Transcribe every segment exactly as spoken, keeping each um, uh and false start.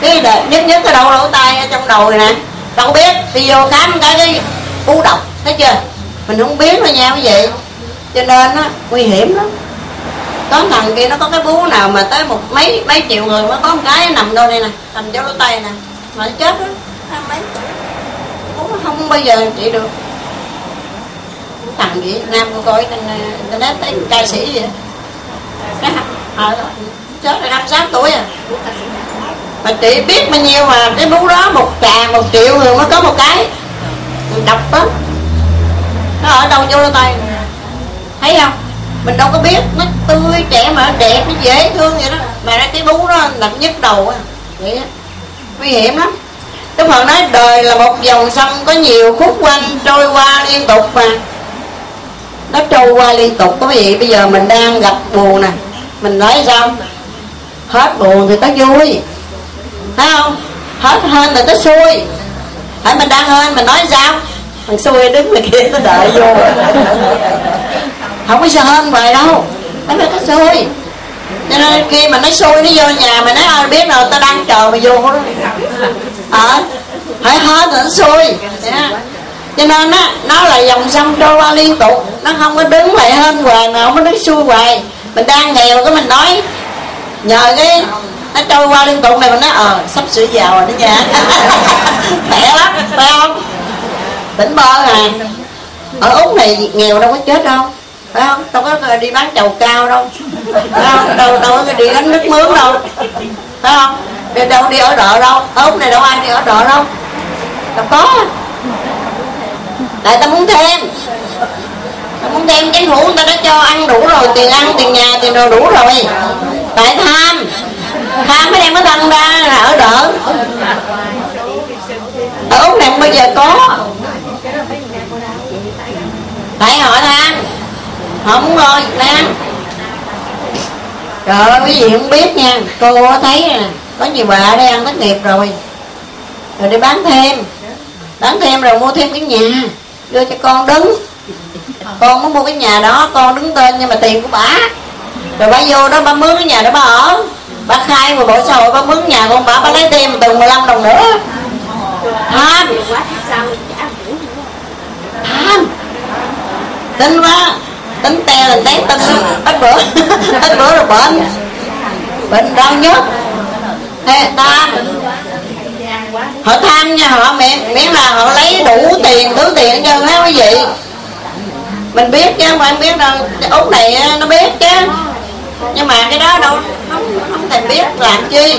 cái nhất nhất cái đầu lỗ tai ở trong đầu này nè, đâu biết đi vô khám cái cái u độc, thấy chưa? Mình không biết thôi nha quý vị, cho nên á nguy hiểm lắm. Có thằng kia nó có cái bú nào mà tới một mấy mấy triệu người mới có một cái nằm đâu đây nè, nằm chỗ lỗ tai nè, mà nó chết đó, mấy bú không bao giờ trị được. Thằng gì Nam cô coi trên internet thấy ca sĩ gì đó, cái à, chết rồi năm sáu tuổi à, mà chị biết bao nhiêu mà cái bú đó một trà một triệu người mới có một cái, độc lắm. Nó ở đâu vô lỗ tai, thấy không? Mình đâu có biết, nó tươi trẻ mà nó đẹp, nó dễ thương vậy đó, mà cái bú đó là nhức đầu á, vậy á, nguy hiểm lắm. Đức Phật nói đời là một dòng sông có nhiều khúc quanh trôi qua liên tục mà, nó trôi qua liên tục. Quý vị bây giờ mình đang gặp buồn nè, mình nói sao? Hết buồn thì có vui, thấy không? Hết hên thì có xui. Hãy mình đang hên mình nói sao? Mình xui đứng ngoài kia nó đợi vô, không có sao hên vậy đâu, nó phải có xui. Cho nên khi mà nó xui nó vô nhà mình nói ai biết rồi tao đang chờ mà vô đó, ờ phải hết rồi nó xui. Cho nên á nó là dòng sông trôi qua liên tục, nó không có đứng lại hên hoài mà không có đứng xuôi hoài. Mình đang nghèo cái mình nói nhờ cái nó trôi qua liên tục này, mình nói ờ sắp sửa giàu rồi đó nha. Khỏe lắm phải không? Tỉnh bơ à. Ở Úc này nghèo đâu có chết đâu, phải không? Đâu có đi bán chầu cao đâu, phải không? Đâu đâu có đi gánh nước mướn đâu, phải không? Đi đâu đi ở đợ đâu, ở Úc này đâu ai đi ở đợ đâu, đâu có. Tại ta muốn thêm, ta muốn thêm cái hũ, người ta đã cho ăn đủ rồi, tiền ăn tiền nhà tiền đồ đủ rồi. Tại tham, tham mới đem cái thân ra là ở đợ. Ở Úc này không bao giờ có, tại họ tham, họ muốn ngồi Việt Nam. Trời ơi cái gì không biết nha. Cô có thấy nè, có nhiều bà ở đây ăn thất nghiệp rồi, rồi đi bán thêm, bán thêm rồi mua thêm cái nhà đưa cho con đứng. Con muốn mua cái nhà đó con đứng tên nhưng mà tiền của bà, rồi bà vô đó bà mướn cái nhà đó bà ở, bà khai một bộ xã hội bà mướn nhà con bà, bà lấy thêm từng mười lăm đồng nữa. Tham, tham, tính quá, tính te là té tính ít bữa, ít bữa rồi bệnh, bệnh đau nhức. Thế tham, họ tham nha, họ miễn miễn là họ lấy đủ tiền, thứ tiền cho hết quý vị. Mình biết chứ không phải biết đâu, Úc này nó biết chứ, nhưng mà cái đó đâu không, không thèm biết làm chi.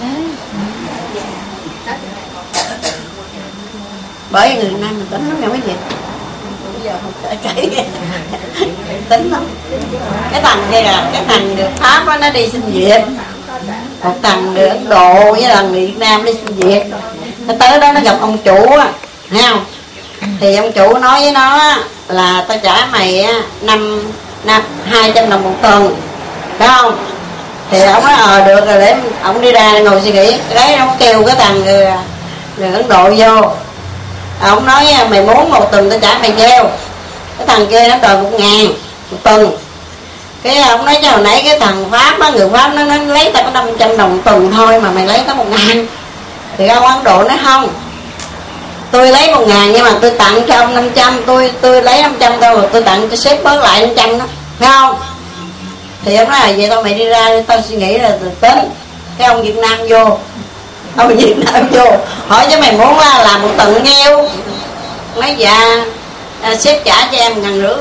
Bởi người Nam mình tính lắm nha quý vị, bây giờ không thể kể tính lắm. Cái thằng kia là cái thằng được Pháp đó, nó đi xin việc, một thằng được Ấn Độ với thằng Việt Nam đi xin việc. Nó tới đó nó gặp ông chủ á, thấy không? Thì ông chủ nói với nó là tao trả mày á năm năm hai trăm đồng một tuần, phải không? Thì ông nói ờ được rồi, để ông đi ra ngồi suy nghĩ. Đấy ông kêu cái thằng người, người Ấn Độ vô, ông nói mày muốn một tuần tao trả mày nhiêu. Cái thằng kia nó đòi một ngàn một tuần. Cái ông nói cho hồi nãy cái thằng Pháp á, người Pháp nó, nó lấy tao có năm trăm đồng một tuần thôi mà mày lấy tao một ngàn. Thì ông Ấn Độ nói không, tôi lấy một ngàn nhưng mà tôi tặng cho ông năm trăm, tôi tôi lấy năm trăm thôi rồi tôi tặng cho sếp bớt lại năm trăm đó, phải không? Thì ông nói là vậy tao mày đi ra tao suy nghĩ là tính. Cái ông Việt Nam vô, ông Việt Nam vô hỏi cho mày muốn làm một tuần nhiêu? Nói dạ à, sếp trả cho em ngàn rưỡi.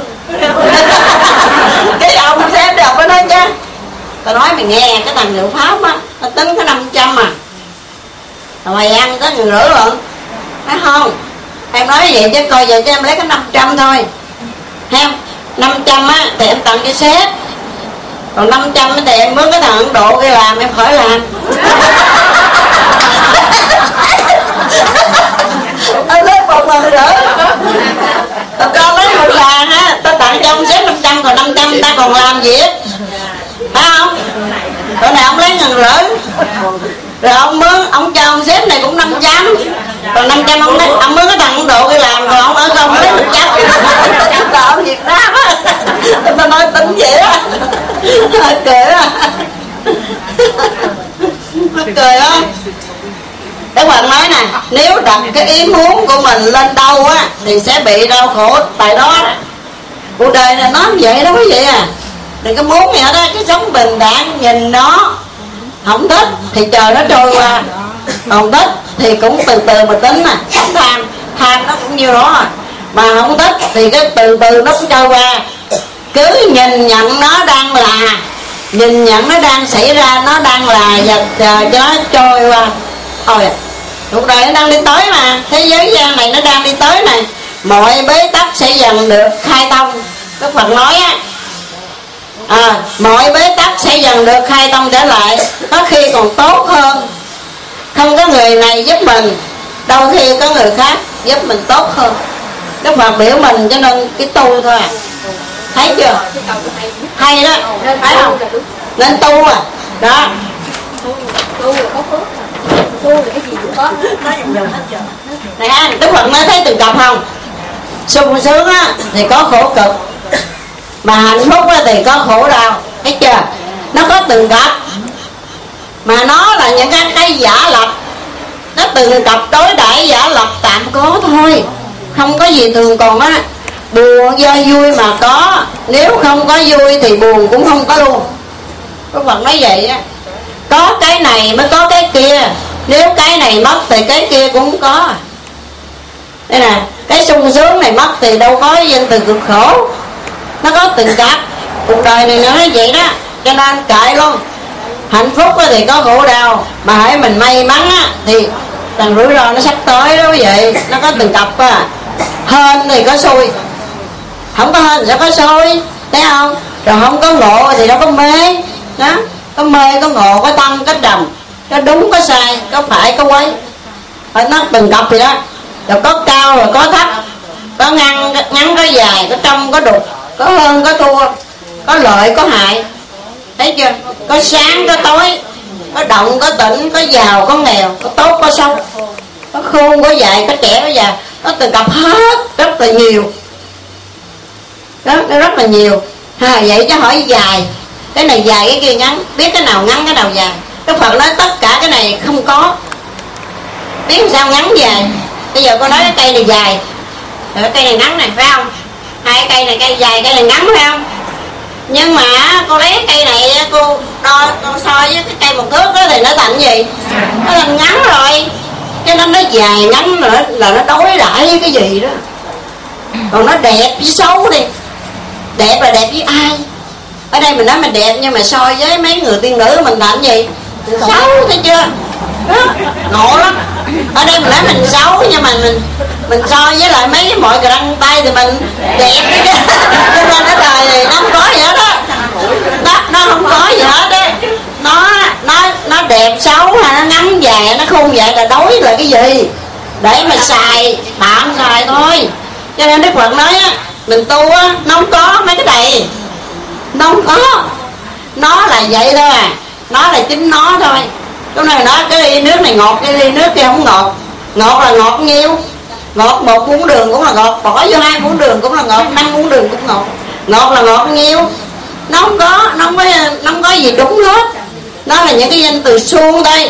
Cái ông sếp đọc nó nói chứ, tao nói mày nghe, cái thằng người Pháp á tao tính có năm trăm à, rồi mày ăn có ngàn rưỡi lận. Nói không, em nói vậy chứ coi vậy chứ em lấy có năm trăm thôi, thấy không? Năm trăm á thì em tặng cho sếp, còn năm trăm thì em mướn cái thằng Ấn Độ kia làm, em khỏi làm. Em lấy một ngàn rưỡi, tao lấy một ngàn á, tao tặng cho ông sếp năm trăm, còn năm trăm ta còn làm việc, phải không? Rồi này ông lấy ngàn rưỡi, rồi ông mướn, ông cho ông sếp này cũng năm trăm, còn năm trăm ông lấy, ông mướn cái thằng Ấn Độ kia làm, còn ông ở không lấy một trăm. Là ông Việt Nam á, tao nói tính vậy á, cười á, mắc cười á. Đức Phật nói nè, nếu đặt cái ý muốn của mình lên đâu á thì sẽ bị đau khổ tại đó. Cuộc đời này nó vậy đó quý vị à. Đừng có muốn gì hết đó, cái sống bình đẳng, nhìn nó không thích thì trời nó trôi qua, còn thích thì cũng từ từ mà tính nè. Không tham, tham nó cũng như đó à. Mà không thích thì cái từ từ nó cũng trôi qua. Cứ nhìn nhận nó đang là, nhìn nhận nó đang xảy ra, nó đang là và chờ cho nó trôi qua thôi. Cuộc đời nó đang đi tới mà, thế giới gian này nó đang đi tới này, mọi bế tắc sẽ dần được khai thông. Đức Phật nói á, à, mọi bế tắc sẽ dần được khai thông trở lại, có khi còn tốt hơn. Không có người này giúp mình, đôi khi có người khác giúp mình tốt hơn. Đức Phật biểu mình cho nên cái tu thôi à. Thấy chưa? Hay đó, phải không? Nên tu à. Đó. Tu là có phước, tu là cái gì cũng có. Này anh, Đức Phật nói thấy từng cặp không? Sung sướng á thì có khổ cực, mà hạnh phúc á thì có khổ đau. Thấy chưa? Nó có từng cặp, mà nó là những cái, cái giả lập. Nó từng cặp đối đãi giả lập tạm có thôi, không có gì thường. Còn á, buồn do vui mà có, nếu không có vui thì buồn cũng không có luôn. Đức Phật nói vậy á. Có cái này mới có cái kia, nếu cái này mất thì cái kia cũng có. Đây nè, cái sung sướng này mất thì đâu có danh từ cực khổ. Nó có từng cặp. Cuộc đời này nó nói vậy đó. Cho nên kệ luôn. Hạnh phúc thì có khổ đau, mà hãy mình may mắn á thì thằng rủi ro nó sắp tới đó quý vị. Nó có từng cặp à. Hên thì có xui, không có hên thì sẽ có xui, thấy không? Rồi không có ngộ thì đâu có mê đó. Có mê, có ngộ, có tăng, có trầm, có đúng, có sai, có phải, có quấy. Nó từng cặp vậy đó. Rồi có cao, rồi có thấp, có ngắn, ngắn, có dài, có trong, có đục, có hơn, có thua, có lợi, có hại. Thấy chưa? Có sáng, có tối, có động, có tĩnh, có giàu, có nghèo, có tốt, có xấu, có khôn, có dài, có trẻ, có già. Nó từng cặp hết, rất là nhiều. Đó, nó rất là nhiều. À, vậy chứ hỏi dài, cái này dài, cái kia ngắn, biết cái nào ngắn, cái nào dài. Đức Phật nói tất cả cái này không có, biết sao ngắn dài. Bây giờ cô nói cái cây này dài, rồi cái cây này ngắn này, phải không? Hai cây này cây dài, cây này ngắn, phải không? Nhưng mà cô lấy cái cây này, cô đo, cô so với cái cây một thước đó thì nó thành gì? Nó thành ngắn rồi. Cho nên nó dài ngắn nữa là nó đối đãi với cái gì đó. Còn nó đẹp với xấu đi, đẹp là đẹp với ai? Ở đây mình nói mình đẹp, nhưng mà so với mấy người tiên nữ mình thành gì? Xấu, thấy chưa? Đó, ngộ lắm. Ở đây mình nói mình xấu, nhưng mà mình mình so với lại mấy mọi người đăng tay thì mình đẹp chứ. Cho nên ở đời này nó không có gì hết á. Nó, nó không có gì hết á. Nó nó nó đẹp xấu hay nó ngắn dài, nó khôn dài là đối là cái gì? Để mà xài, tạm xài thôi. Cho nên Đức Phật nói á, mình tu á, nó không có mấy cái này. Nó không có. Nó là vậy thôi à. Nó là chính nó thôi. Lúc này nói cái ly nước này ngọt, cái ly nước kia không ngọt. Ngọt là ngọt nhiêu? Ngọt một muỗng đường cũng là ngọt, bỏ vô hai muỗng đường cũng là ngọt, năm muỗng đường cũng ngọt. Ngọt là ngọt nhiêu? Nó không có, nó không có, nó không có gì đúng hết. Nó là những cái danh từ suông đây.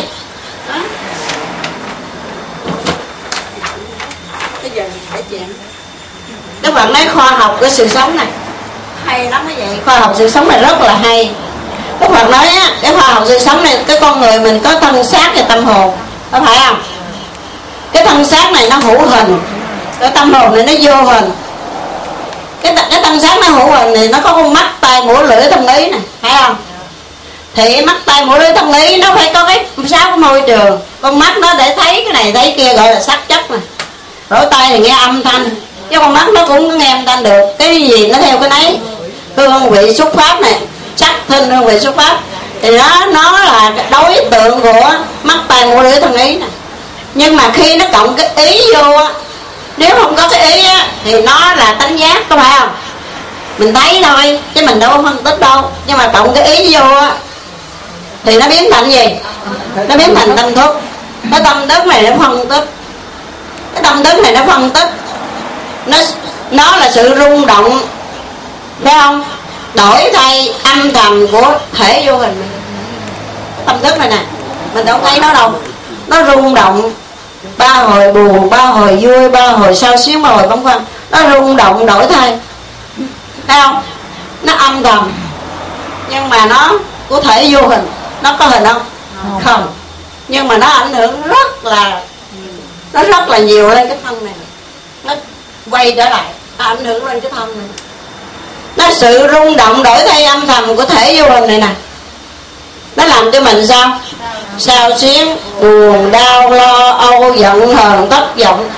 Bây giờ mình phải chuyện. Các bạn nói khoa học của sự sống này hay lắm cái vậy. Khoa học sự sống này rất là hay. Đức Phật nói á, cái khoa học sự sống này, cái con người mình có thân xác và tâm hồn, có phải không? Cái thân xác này nó hữu hình, cái tâm hồn này nó vô hình. Cái, cái thân xác nó hữu hình thì nó có con mắt, tai, mũi, lưỡi, thân ý này, phải không? Thì mắt, tai, mũi, lưỡi, thân ý nó phải có cái sáu cái môi trường. Con mắt nó để thấy cái này, thấy kia gọi là sắc chất này. Lỗ tai thì nghe âm thanh, cái con mắt nó cũng nghe âm thanh được. Cái gì nó theo cái nấy. Hương vị xuất phát này, sắc thinh hương vị xuất phát, thì nó nó là đối tượng của mắt, tai, mũi, lưỡi, thân ý này. Nhưng mà khi nó cộng cái ý vô á, nếu không có cái ý á thì nó là tánh giác, có phải không? Mình thấy thôi chứ mình đâu có phân tích đâu. Nhưng mà cộng cái ý vô á thì nó biến thành gì? Nó biến thành tâm thức. Cái tâm thức này nó phân tích, cái tâm thức này nó phân tích, nó nó là sự rung động, phải không? Đổi thay âm thầm của thể vô hình. Tâm thức này nè, mình đâu thấy nó đâu, nó rung động, ba hồi buồn, ba hồi vui, ba hồi sao xuyến, ba hồi băn khoăn. Nó rung động đổi thay, thấy không? Nó âm thầm nhưng mà nó có thể vô hình. Nó có hình không? Không, không. Nhưng mà nó ảnh hưởng rất là nó rất là nhiều lên cái thân này. Nó quay trở lại, nó ảnh hưởng lên cái thân này. Nó sự rung động đổi thay âm thầm của thể vô hình này nè, nó làm cho mình sao? Sao xuyến, buồn, đau, lo, âu, giận, hờn, thất vọng.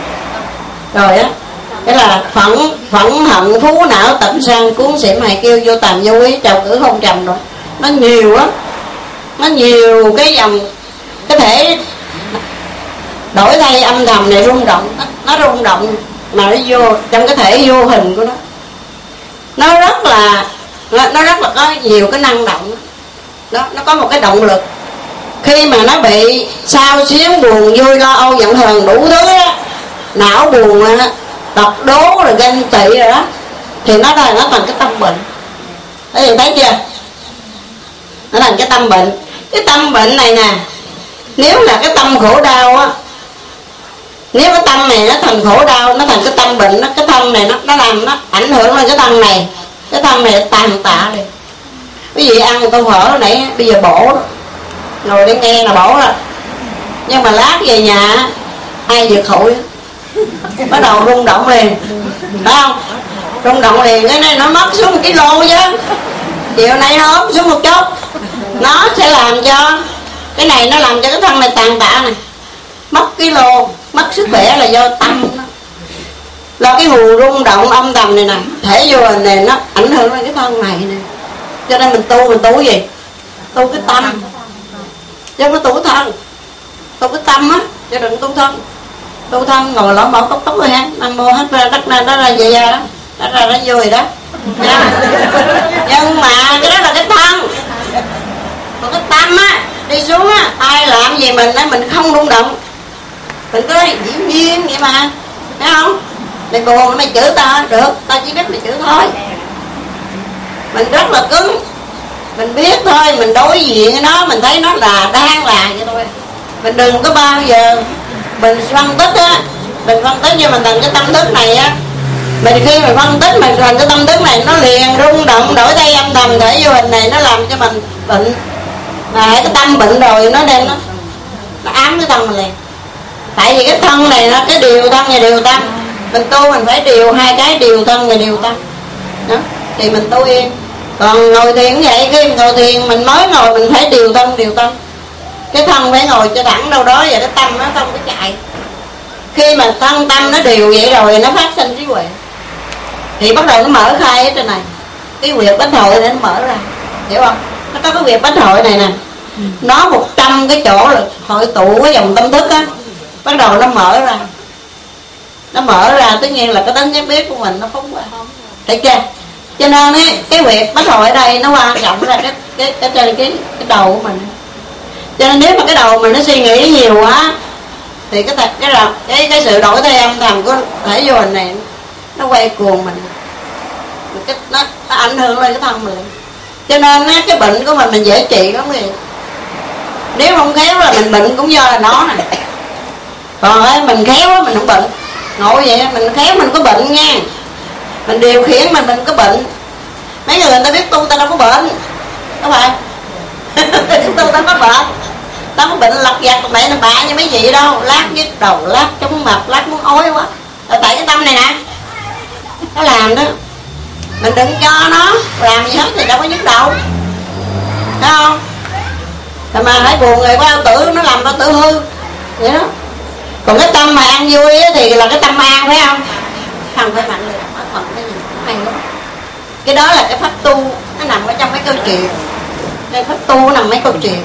Rồi á, cái là phẫn, phẫn hận, phú não, tập sang, cuốn xỉm, hài kêu, vô tàm, vô quý, trầu cử không trầm rồi. Nó nhiều á, nó nhiều cái dòng, cái thể đổi thay âm thầm này rung động. Nó, nó rung động mà nó vô trong cái thể vô hình của nó. Nó rất là nó rất là có nhiều cái năng động. Nó, nó có một cái động lực. Khi mà nó bị sao xuyến, buồn, vui, lo âu, giận hờn đủ thứ đó, não buồn, độc đố rồi ganh tị rồi đó, thì nó là nó thành cái tâm bệnh. Thấy gì thấy chưa? Nó thành cái tâm bệnh. Cái tâm bệnh này nè, nếu là cái tâm khổ đau á, nếu cái tâm này nó thành khổ đau, nó thành cái tâm bệnh, nó cái thân này nó nó làm nó ảnh hưởng lên cái thân này, cái thân này tàn tạ đi. Quý vị ăn tô phở hồi nãy bây giờ bổ đó, ngồi để nghe là bổ rồi, nhưng mà lát về nhà ai vượt hội bắt đầu rung động liền, phải không? Rung động liền, cái này nó mất xuống một ký lô chứ, chiều nay nó ốm xuống một chút, nó sẽ làm cho cái này, nó làm cho cái thân này tàn tạ này, mất ký lô, mất sức khỏe là do tâm đó. Là cái nguồn rung động âm thầm này nè, thể vô hình này nó ảnh hưởng đến cái thân này nè. Cho nên mình tu, mình tu gì? Tu cái tâm, chứ không có tu thân. Tu cái tâm á, chứ đừng tu thân. Tu thân ngồi lõ mõ cốc cốc rồi ha, nam mô hết ra đất ra đó ra về ra đó, đó ra đó vui đó. Nhưng mà cái đó là cái thân. Còn cái tâm á, đi xuống á, ai làm gì mình á, mình không rung động, mình cứ nói dĩ nhiên vậy mà, thấy không? Mày buồn mày chửi tao, được, tao chỉ biết mày chửi thôi. Mình rất là cứng, mình biết thôi, mình đối diện với nó, mình thấy nó là đang là vậy thôi. Mình đừng có bao giờ mình phân tích á, mình phân tích như mình thành cái tâm thức này á, mình khi mình phân tích mình thành cái tâm thức này, nó liền rung động đổi thay âm thầm thể vô hình này, nó làm cho mình bệnh. Mà cái tâm bệnh rồi nó đem nó nó ám cái thân mình liền. Tại vì cái thân này nó cái điều thân và điều tâm, mình tu mình phải điều hai cái, điều thân và điều tâm đó, thì mình tu yên. Còn ngồi thiền cũng vậy, khi mình ngồi thiền mình mới ngồi mình phải điều thân điều tâm, cái thân phải ngồi cho thẳng đâu đó, và cái tâm nó không có chạy. Khi mà thân tâm nó điều vậy rồi nó phát sinh trí huệ, thì bắt đầu nó mở khai ở trên này, cái huyệt bách hội để nó mở ra, hiểu không? Nó có cái huyệt bách hội này nè, nó một trăm cái chỗ là hội tụ cái dòng tâm thức á, bắt đầu nó mở ra, nó mở ra tất nhiên là cái tính giác biết của mình nó phóng qua, thấy chưa? Cho nên ấy, cái huyệt bách hội ở đây nó quan trọng ra cái cái cái cái cái, cái đầu của mình. Cho nên nếu mà cái đầu mình nó suy nghĩ nhiều quá thì cái thật cái cái cái sự đổi thay âm thầm của thể vô hình này nó quay cuồng mình, cái nó, nó ảnh hưởng lên cái thân mình. Cho nên á, cái bệnh của mình mình dễ trị lắm kìa. Nếu không khéo là mình bệnh cũng do là nó nè. Còn ấy, mình khéo á mình không bệnh. Ngộ vậy mình khéo mình có bệnh nha, mình điều khiển mình mình có bệnh. Mấy người người ta biết tu ta đâu có bệnh, đúng không? Tu ta có bệnh, ta có bệnh lặt vặt mẹ nó bạ như mấy vị đâu, lát nhức đầu, lát chống mặt, lát muốn ói quá. Là tại cái tâm này nè nó làm đó. Mình đừng cho nó làm gì hết thì đâu có nhức đầu, thấy không? Mà hãy buồn người có ao tử, nó làm bao tử hư vậy đó. Còn cái tâm mà an vui thì là cái tâm an, phải không? Không phải mạnh liệt, nó còn cái gì hay lắm. Cái đó là cái pháp tu, nó nằm ở trong cái câu chuyện. Cái pháp tu nằm mấy câu chuyện.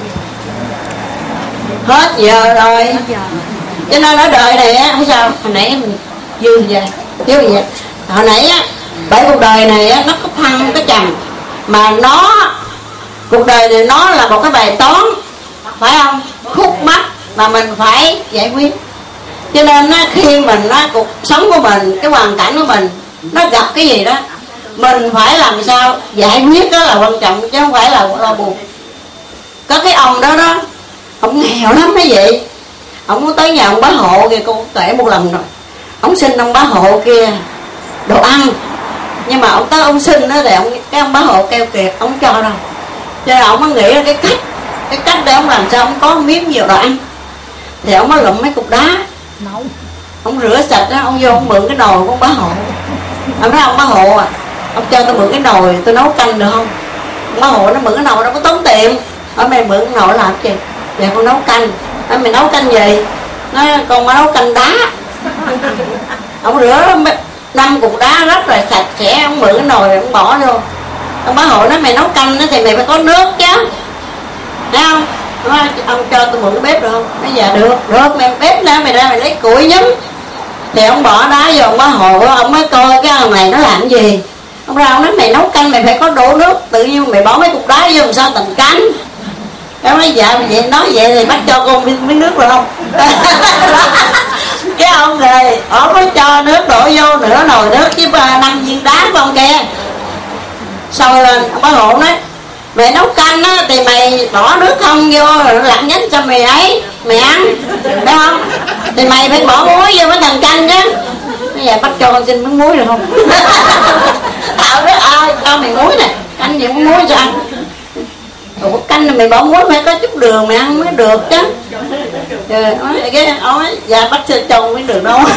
Hết giờ rồi. Cho nên ở đời này á, sao? Hồi nãy mình dư vậy, thiếu gì vậy? Hồi nãy á, bởi cuộc đời này á, nó có thăng có trầm, mà nó cuộc đời này nó là một cái bài toán, phải không? Khúc mắc mà mình phải giải quyết. Cho nên á, khi mình á, cuộc sống của mình, cái hoàn cảnh của mình nó gặp cái gì đó, mình phải làm sao giải quyết, đó là quan trọng, chứ không phải là lo buồn. Có cái ông đó đó, ông nghèo lắm mấy vị, Ông muốn tới nhà ông bá hộ kìa, cô kể một lần rồi. Ông xin ông bá hộ kia đồ ăn, nhưng mà ông tới ông xin đó thì ông, cái ông bá hộ kêu kiệt, ông cho đâu. Cho nên ông mới nghĩ ra cái cách cái cách để ông làm sao ông có miếng nhiều đồ ăn. Thì ông mới lụm mấy cục đá nấu, ông rửa sạch đó, ông vô ông mượn cái nồi của ông bá hộ. Ông nói ông bá hộ à, ông cho tôi mượn cái nồi tôi nấu canh được không? Ông bá hộ nó mượn cái nồi đâu có tốn tiền. Ở mày mượn cái nồi làm gì? Dạ con nấu canh. Nói mày nấu canh gì? Nói con mới nấu canh đá. Ông rửa năm cục đá rất là sạch sẽ, ông mượn cái nồi ông bỏ vô. Ông bá hộ nói mày nấu canh đó thì mày phải có nước chứ, thấy không? Nói, ông cho tôi mượn cái bếp được không? Nói dạ được, được mày bếp ra mày ra mày lấy củi nhúm. Thì ông bỏ đá vô ông bá hộ, ông mới coi cái ông này nó làm gì. Ông ra ông nói mày nấu canh mày phải có đổ nước, tự nhiên mày bỏ mấy cục đá vô làm sao thành canh. Ông nói dạ vậy, nói vậy thì bắt cho con miếng nước được không? Cái ông này ông mới cho nước đổ vô nửa nồi nước với năm viên đá của ông kia. Xong lên ông bá hộ nói mày nấu canh á thì mày bỏ nước không vô rồi lặn nhánh cho mày ấy mày ăn, đúng không? Thì mày phải bỏ muối vô mới thành canh chứ. Bây giờ bắt cho con xin miếng muối được không? Tao nói ơi cho mày muối nè, canh gì muốn muối cho ăn. Ủa canh là mày bỏ muối phải có chút đường mày ăn mới được chứ. Rồi nói cái ông ấy dạ bắt xin chồng mới được đâu.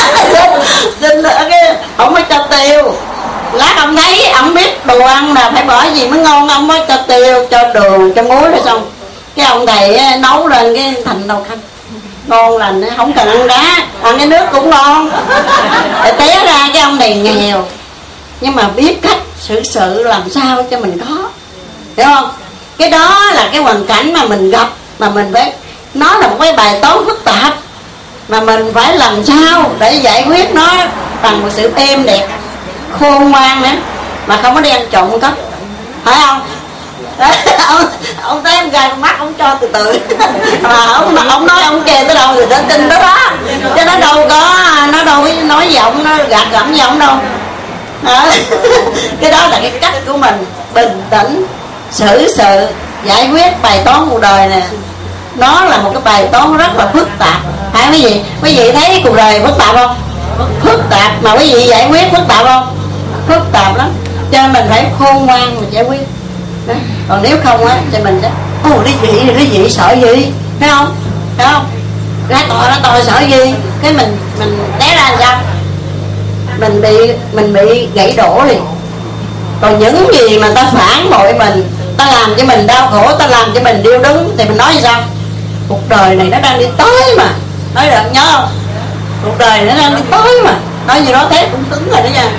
Xin cái ông mới cho tiêu. Lát ông thấy ông biết đồ ăn là phải bỏ gì mới ngon, ông mới cho tiêu cho đường cho muối rồi xong cái ông thầy nấu lên cái thành nồi canh ngon lành, không cần ăn đá, ăn cái nước cũng ngon. Để té ra cái ông này nghèo nhưng mà biết cách xử sự làm sao cho mình có, hiểu không? Cái đó là cái hoàn cảnh mà mình gặp, mà mình phải, nó là một cái bài toán phức tạp mà mình phải làm sao để giải quyết nó bằng một sự êm đẹp khôn ngoan nữa, mà không có đi ăn trộm cắp, phải không? Đó, ông, ông thấy em gai con mắt ông cho từ từ mà ông, mà ông nói ông kề tới đâu thì nó tin đó đó, chứ nó đâu có, nó đâu có nói giọng nó gạt gẫm giọng đâu đó. Cái đó là cái cách của mình bình tĩnh xử sự giải quyết bài toán cuộc đời nè. Nó là một cái bài toán rất là phức tạp, phải quý vị? Quý vị thấy cuộc đời phức tạp không? Phức tạp mà quý vị giải quyết phức tạp không? Phức tạp lắm, cho nên mình phải khôn ngoan mà giải quyết đó. Còn nếu không á thì mình sẽ ồ lý dị lý dị sợ gì, thấy không? Thấy không? Ra tòa ra tòa sợ gì, cái mình mình té ra làm sao? Mình bị mình bị gãy đổ liền. Còn những gì mà ta phản bội mình, ta làm cho mình đau khổ, ta làm cho mình điêu đứng thì mình nói gì sao? Cuộc đời này nó đang đi tới mà, nói được nhớ không? Cuộc đời nó đang đi tới mà, nói gì đó thế cũng cứng rồi đó nha.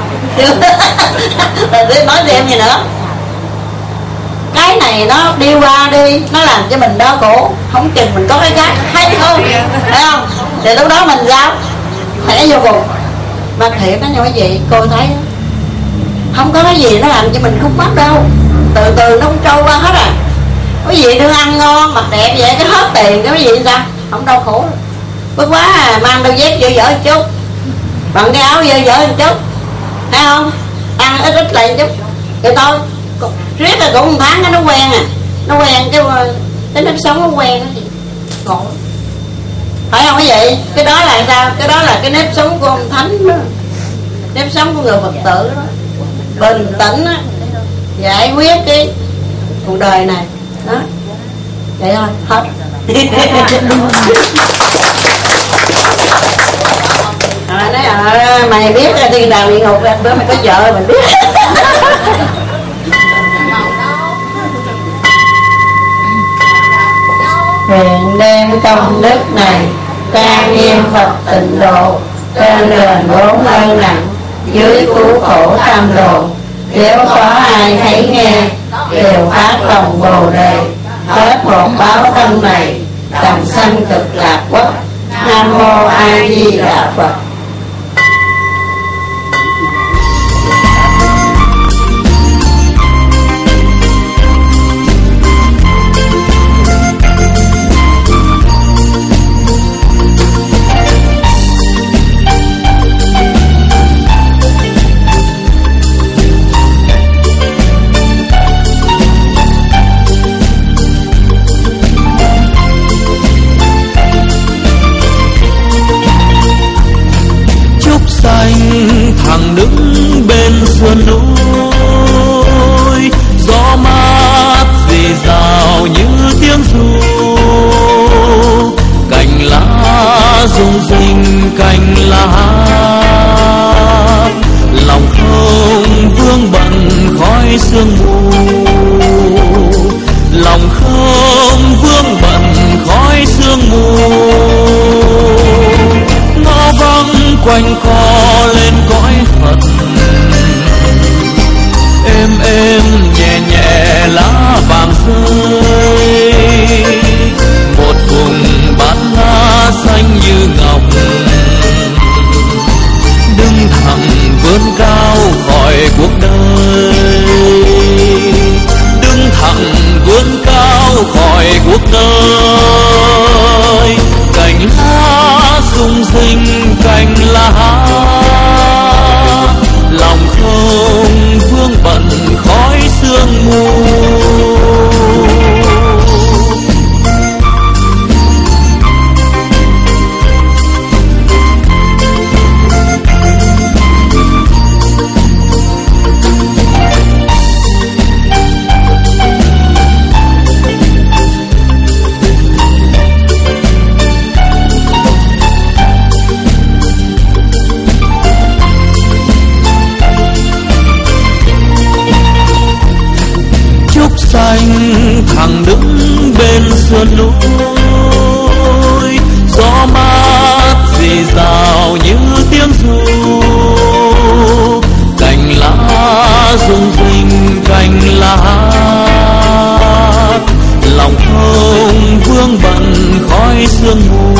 Rồi nói thêm gì nữa? Cái này nó đi qua đi, nó làm cho mình đau khổ, không chừng mình có cái khác hay hơn, thấy không? Thì lúc đó mình sao? Khỏe vô cùng. Mà thiệt đó nha quý vị, cô thấy không có cái gì nó làm cho mình khúc mắc đâu, từ từ nó cũng trôi qua hết à. Quý vị đừng ăn ngon mặc đẹp vậy cái hết tiền cái quý vị sao không đau khổ. Bất quá à, mang đôi dép dở dở một chút, bằng cái áo dở dở một chút, thấy không? Ăn ít ít lại một chút vậy thôi, riết là cũng một tháng cái nó quen à, nó quen cái cái nếp sống nó quen đó chị. Ngộ, phải không quý vị? Cái đó là sao? Cái đó là cái nếp sống của ông thánh đó, nếp sống của người Phật tử đó. Bình tĩnh á, giải quyết cái cuộc đời này đó, vậy thôi, hết. À, nói à, mày biết là thiên đàng địa ngục là bữa mày có vợ mày biết. Nguyện đem công đức này trang nghiêm Phật tịnh độ, trên nền bốn ơn nặng, dưới cứu khổ tam đồ. Nếu có ai thấy nghe đều phát lòng bồ đề, hết một báo thân này đồng sanh cực lạc quốc. Nam mô A Di Đà Phật. cành lá, lòng không vương bận khói sương mù, lòng không vương bận khói sương mù. Ngõ vắng quanh co lên cõi Phật, êm êm nhẹ nhẹ lá vàng rơi, một vùng bát lá xanh như ngọc, đứng thẳng vươn cao khỏi cuộc đời, đứng thẳng vươn cao khỏi cuộc đời. Cành lá rung rinh cành lá, lòng không vương bận khói sương mù. Xanh thẳng đứng bên sườn núi, gió mát rì rào như tiếng ru. Cành lá rung rinh cành lá, lòng không vương bận khói sương mù,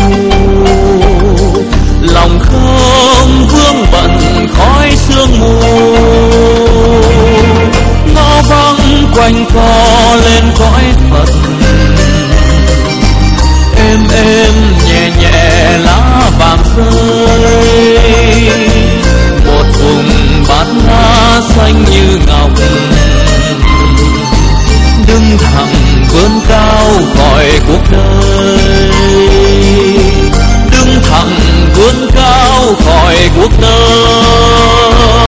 lòng không vương bận khói sương mù. Ngõ vắng quanh co lên cõi Phật, êm êm nhẹ nhẹ lá vàng rơi, một vùng bát lá xanh như ngọc, đứng thẳng vươn cao khỏi cuộc đời, đứng thẳng vươn cao khỏi cuộc đời.